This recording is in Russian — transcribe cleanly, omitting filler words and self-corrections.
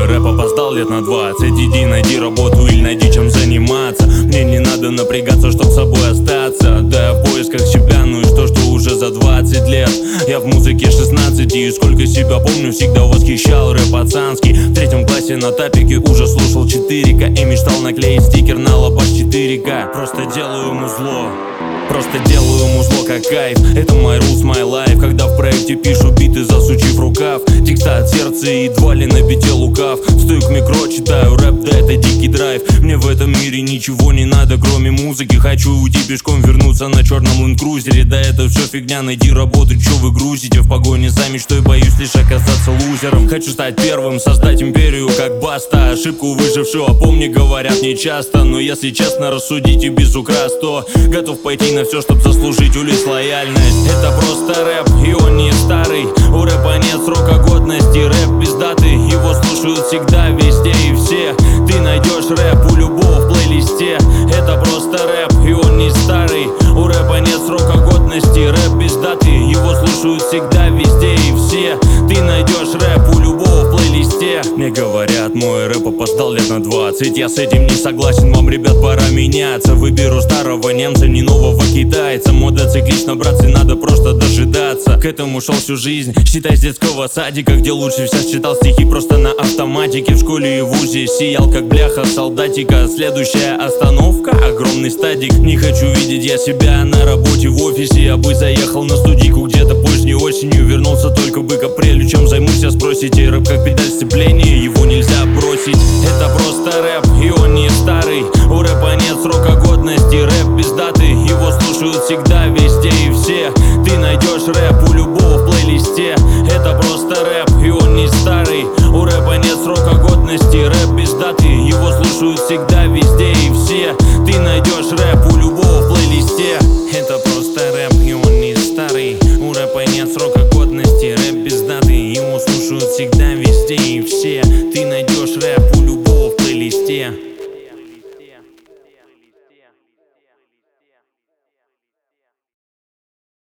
мой рэп опоздал лет на 20. Иди найди работу или найди чем заниматься. Мне не надо напрягаться, чтоб собой остаться. Да я в поисках себя, ну и что уже за 20 лет я в музыке 16. И сколько себя помню, всегда восхищал рэп пацанский. В 3 классе на тапике уже слушал 4К и мечтал наклеить стикер на лобаш 4К. Просто делаю музло, просто делаю музло как кайф. Это my rules, my life. Когда в проекте пишу биты, засучив рукав. Текста от сердца и едва ли на бите лукав. Стою к микро, читаю рэп, да это дикий драйв. Мне в этом мире ничего не надо, кроме музыки. Хочу уйти пешком, вернуться на черном лэнд-крузере. Да это все фигня, найди работу, чё вы грузите? В погоне за мечтой боюсь лишь оказаться лузером. Хочу стать первым, создать империю как Баста. Ошибку выжившего помни, говорят не часто. Но если честно рассудить и без украс, то готов пойти на все, чтоб заслужить у лиц лояльность. Это просто рэп, и он не старый. У рэпа нет срока годности. Рэп без даты, его слушают всегда, везде и все. Ты найдешь рэп у любого в плейлисте. Это просто рэп, и он не старый. У рэпа нет срока годности. Рэп без даты, его слушают всегда, везде и все. Ты найдешь рэп у любого в плейлисте. Мне говорят, мой рэп опоздал лет на 20. Я с этим не согласен, вам, ребят, пора меняться. Выберу старого немца, не нового китайца. Мода циклична, братцы, надо просто дожидаться. К этому шел всю жизнь, считай, с детского садика, где лучше всех читал стихи просто на автоматике. В школе и вузе сиял как бляха солдатика. Следующая остановка, огромный стадик. Не хочу видеть я себя на работе в офисе. Я бы заехал на студийку где-то поздней осенью. Вернулся только бы к апрелю, чем займусь, я спросите. Рэп как педаль сцепления, его нельзя бросить. Это просто рэп, и он не старый. У рэпа нет срока годности. Рэп без даты, его слушают всегда, везде и все. Ты найдешь рэп у любого в плейлисте. Это просто рэп,